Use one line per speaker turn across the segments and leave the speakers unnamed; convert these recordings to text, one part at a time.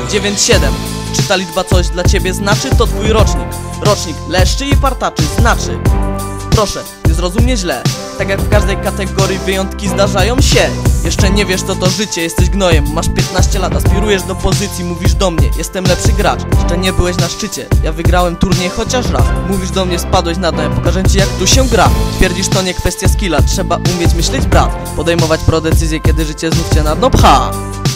97. Czy ta liczba coś dla ciebie znaczy? To twój rocznik. Rocznik leszczy i partaczy znaczy. Proszę, nie zrozum mnie źle. Tak jak w każdej kategorii wyjątki zdarzają się. Jeszcze nie wiesz co to życie, jesteś gnojem. Masz 15 lat, aspirujesz do pozycji. Mówisz do mnie, jestem lepszy gracz. Jeszcze nie byłeś na szczycie, ja wygrałem turniej chociaż raz. Mówisz do mnie, spadłeś na dno, ja pokażę ci jak tu się gra. Twierdzisz, to nie kwestia skilla, trzeba umieć myśleć, brat. Podejmować prodecyzje, kiedy życie znów cię na dno pcha.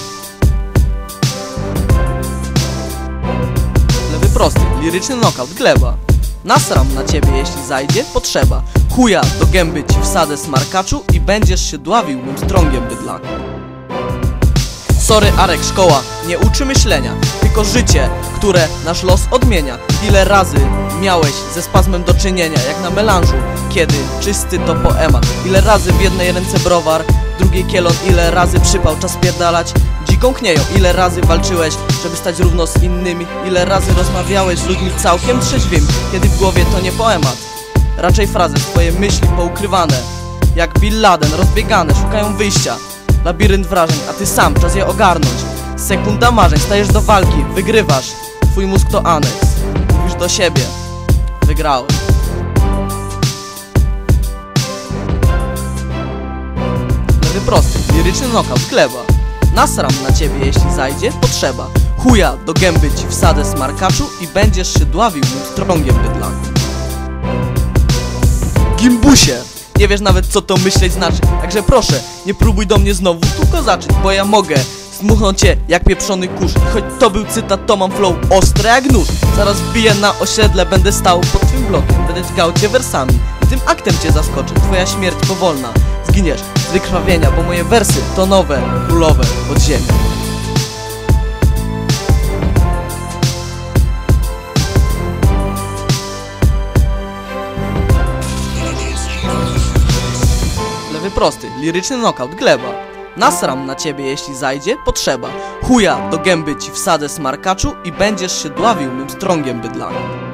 Lewy prosty, liryczny knockout, gleba. Nasram na ciebie, jeśli zajdzie potrzeba. Chuja do gęby ci wsadę, smarkaczu, i będziesz się dławił mym strągiem, bydlaku. Sorry Arek, szkoła nie uczy myślenia, tylko życie, które nasz los odmienia. Ile razy miałeś ze spazmem do czynienia, jak na melanżu, kiedy czysty to poemat. Ile razy w jednej ręce browar, drugiej kielon. Ile razy przypał, czas pierdalać, dziką knieją. Ile razy walczyłeś, żeby stać równo z innymi. Ile razy rozmawiałeś z ludźmi całkiem trzeźwymi, kiedy w głowie to nie poemat, raczej frazy, twoje myśli poukrywane, jak Bin Laden, rozbiegane, szukają wyjścia. Labirynt wrażeń, a ty sam, czas je ogarnąć. Sekunda marzeń, stajesz do walki, wygrywasz. Twój mózg to aneks, mówisz do siebie, wygrałem. Lewy prosty, liryczny knockout, gleba. Nasram na ciebie, jeśli zajdzie potrzeba. Chuja do gęby ci wsadę, smarkaczu, i będziesz się dławił mym strągiem, bydlaku. Gimbusie, nie wiesz nawet co to myśleć znaczy. Także proszę, nie próbuj do mnie znowu tu kozaczyć, bo ja mogę zdmuchnąć cię jak pieprzony kurz. I choć to był cytat, to mam flow ostre jak nóż. Zaraz wbiję na osiedle, będę stał pod twym blokiem. Będę dźgał cię wersami i tym aktem cię zaskoczę. Twoja śmierć powolna, zginiesz z wykrwawienia, bo moje wersy to nowe, królowe podziemia. Lewy prosty, liryczny knockout, gleba. Nasram na ciebie, jeśli zajdzie potrzeba. Chuja do gęby ci wsadę, smarkaczu, i będziesz się dławił mym strągiem, bydlaku.